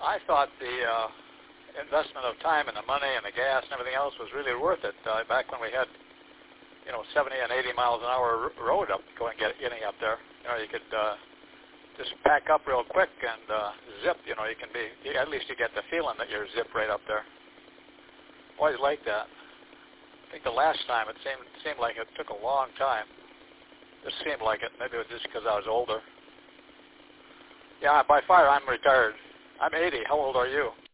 I thought the investment of time and the money and the gas and everything else was really worth it. Back when we had, 70 and 80 miles an hour road up getting up there, you could just pack up real quick and zip. You can be, at least you get the feeling that you're zipped right up there. Always like that. I think the last time it seemed like it took a long time. Just seemed like it. Maybe it was just because I was older. Yeah, by far I'm retired. I'm 80. How old are you?